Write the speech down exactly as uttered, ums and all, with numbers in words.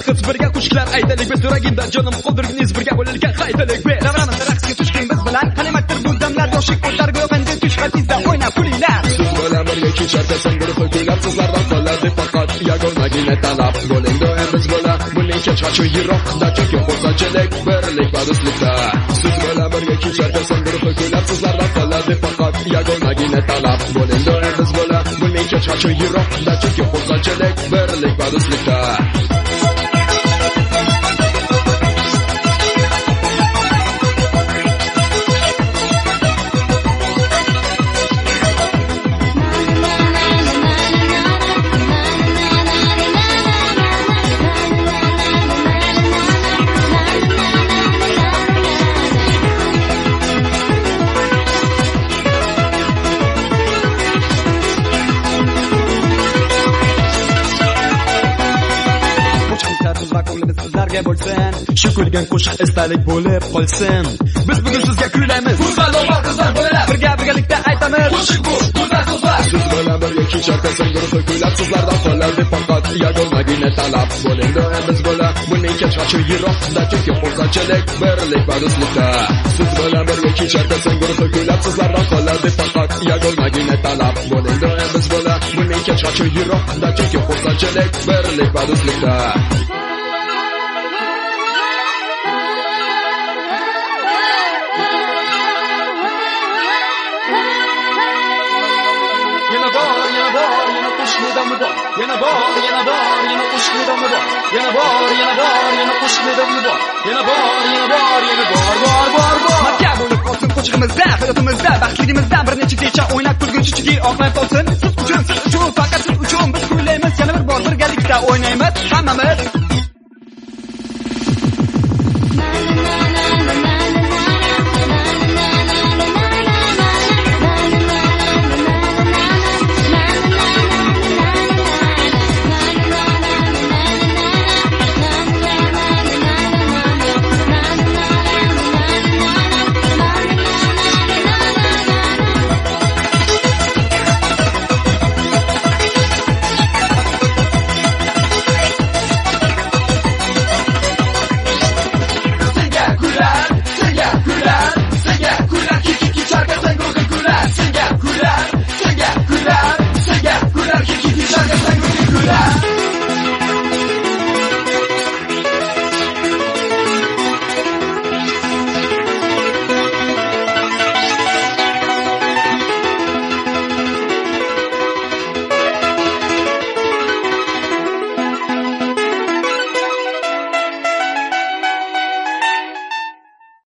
qiz birga qo'shiqlar aytaylik biz yuragimda jonim qoldirgingiz birga bo'laylik qaytalik be ravramda raqsga tushgan biz bilan qanimatdir bu damlar yoshlik o'targa qanday tush qatizda o'ynab kulinglar siz bilan birga kecharkasan guruh kuylab sizlardan qoladi faqat yagonagina talab bo'ling doim biz bilan buning hech qachon yiroqda chunki xursandchilik birlik va do'stlikda siz bilan birga kecharkasan guruh kuylab sizlardan qoladi faqat yagonagina talab bo'ling doim biz bilan buning hech qachon yiroqda chunki xursandchilik birlik va do'stlikda sizlarga bo'lsin shu kulgan qo'shiq esdalik bo'lib qolsin biz bugun sizga kuylaymiz go'zal qizlar bolalar birga birgalikda aytamiz qo'shiq bu go'zal so'zlar siz bilan birga kecharkasan guruh kuylab sizlardan qoladi faqat yagonagina talab bo'ling doim biz bilan buning hech qachon yiroqda chunki xursandchilik birlik va do'stlikda siz bilan birga kecharkasan guruh kuylab sizlardan qoladi faqat yagonagina talab bo'ling doim biz bilan buning hech qachon yiroqda chunki xursandchilik birlik va do'stlikda yana bor yana bor yana qo'shiq nidomi bor yana bor yana bor yana qo'shiq nidomi bor yana bor yana bor yana bor bor bor bor makka bo'lib qolsin qo'shig'imizda hayotimizda baxtligimizda bir necha kecha o'ynab kulguncha chunki oqlanib qolsin siz uchun siz uchun faqat siz uchun biz kuylaymiz yana bir bor birgalikda o'ynaymiz hammamiz